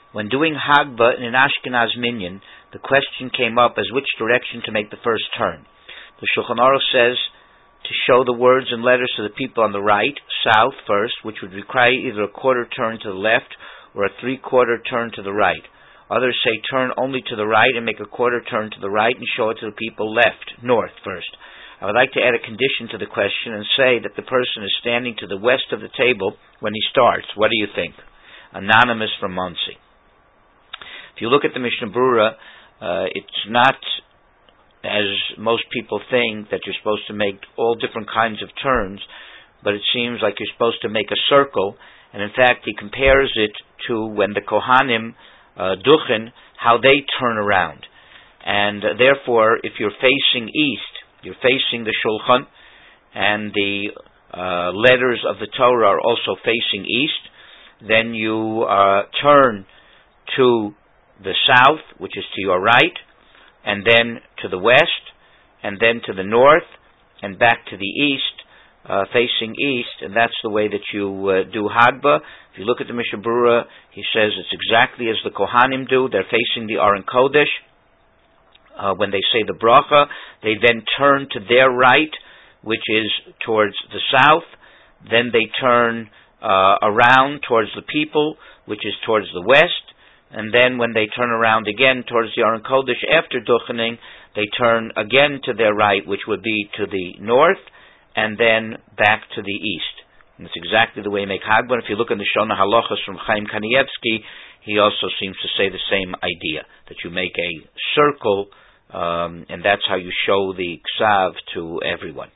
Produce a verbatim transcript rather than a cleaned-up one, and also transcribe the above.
When doing Hagba in an Ashkenaz minyan, the question came up as which direction to make the first turn. The Shulchan Aruch says to show the words and letters to the people on the right, south first, which would require either a quarter turn to the left or a three-quarter turn to the right. Others say turn only to the right and make a quarter turn to the right and show it to the people left, north first. I would like to add a condition to the question and say that the person is standing to the west of the table when he starts. What do you think? Anonymous from Monsey. If you look at the Mishnah Berurah, uh, it's not, as most people think, that you're supposed to make all different kinds of turns, but it seems like you're supposed to make a circle, and in fact he compares it to when the Kohanim uh, duchen, how they turn around. And uh, therefore, if you're facing east, you're facing the Shulchan, and the uh, letters of the Torah are also facing east, then you uh, turn to the south, which is to your right, and then to the west, and then to the north, and back to the east, uh, facing east, and that's the way that you uh, do Hagba. If you look at the Mishnah Berurah, he says it's exactly as the Kohanim do. They're facing the Aron Kodesh. Uh, when they say the bracha, they then turn to their right, which is towards the south. Then they turn uh, around towards the people, which is towards the west. And then when they turn around again towards the Aron Kodesh after duchening, they turn again to their right, which would be to the north, and then back to the east. And it's exactly the way you make Hagba. And if you look in the Shona Halachas from Chaim Kanievsky, he also seems to say the same idea, that you make a circle, um, and that's how you show the Ksav to everyone.